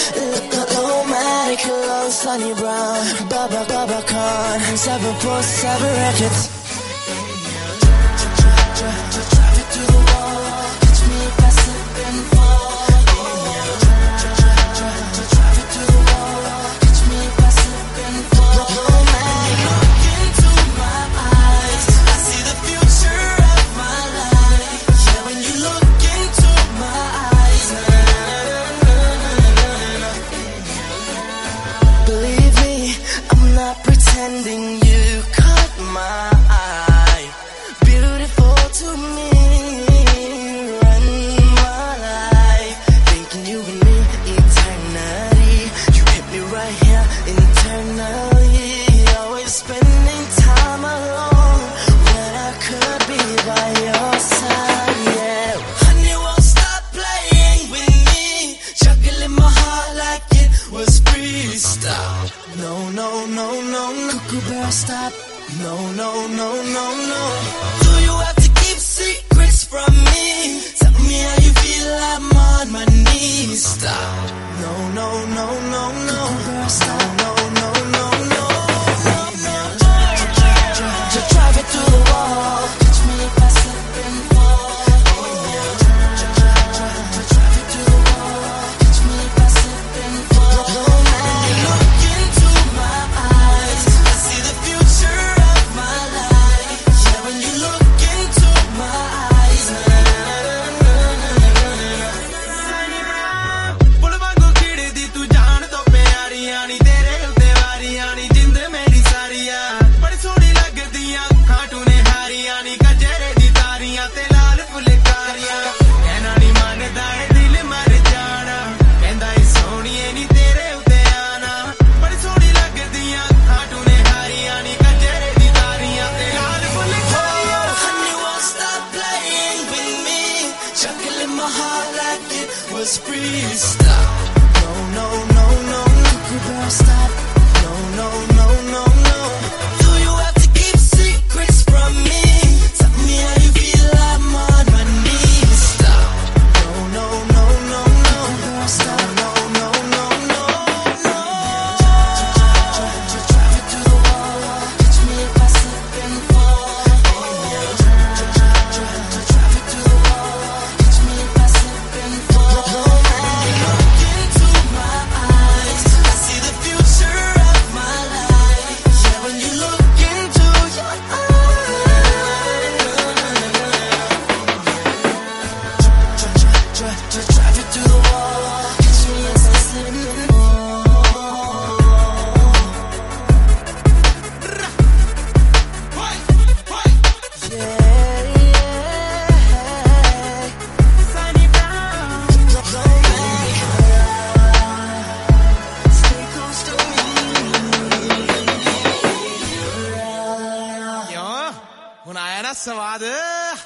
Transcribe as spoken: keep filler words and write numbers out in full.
Look automatic, hello Sunny Brown, Baba Baba Khan, seven four seven Records. Drive it through the wall, catch me if I slip and fall. Drive it through the wall, catch me if I slip and fall. Look into my eyes, I see the future of my life. Yeah, when you look into my eyes, believe me, I'm not pretending. You caught my eye, beautiful to me. Run my life, thinking you and me eternity. You hit me right here internally. Always spending time alone when I could be by your side. Yeah, honey won't stop playing with me, juggling my heart like it was freestyle. No, no, no, no, no, Cuckoo Bear, stop. No, no, no, no, no. Do you have to keep secrets from me? Tell me how you feel, I'm on my knees. Stop. No, no, no, no, no. Cuckoo Bear, stop. No, no, no, no, no, no. Just drive it through the wall, catch me if I slip and fall. Drive it through the wall, catch me if I slip and fall. Look into my eyes, I see the future of my life. Yeah, when you look into my eyes. पुल वांगू खिड़दी तू जान तो प्यारी आनी तेरे उत्ते वारी आनी जिंद मेरी सारिया बड़ी सोहनी लगदियां खाटू ने हारी आनी गजरे दी तारियां ते लाल फुलकारियां कहना नी मानदा ए दिल मर जाना कहंदा ए सोहणीए नी तेरे उत्ते आना बड़ी सोहनी लगदियां खाटू ने हारी आनी गजरे दी तारियां ते लाल फुलकारियां. Honey won't stop playing with me, juggling my heart like it was freestyle. No, no, no, no, no, Cuckoo Bear, stop. No, no, no, no, no. Do you have to keep secrets from me? Tell me how you feel, I'm on my knees. Stop. No, no, no, no, no, Cuckoo Bear, stop. No, no, no, no, no. Drive it through the wall, catch me if I slip and fall. Drive it through the wall, catch me if I slip and fall. Look into my eyes, I see the future of my life. Yeah, when you look into your eyes. Drive it through the wall, catch me as I slip and fall. Yeah, yeah. Sunny Brown. Stay close to me. क्यों हुन आया ना स्वाद.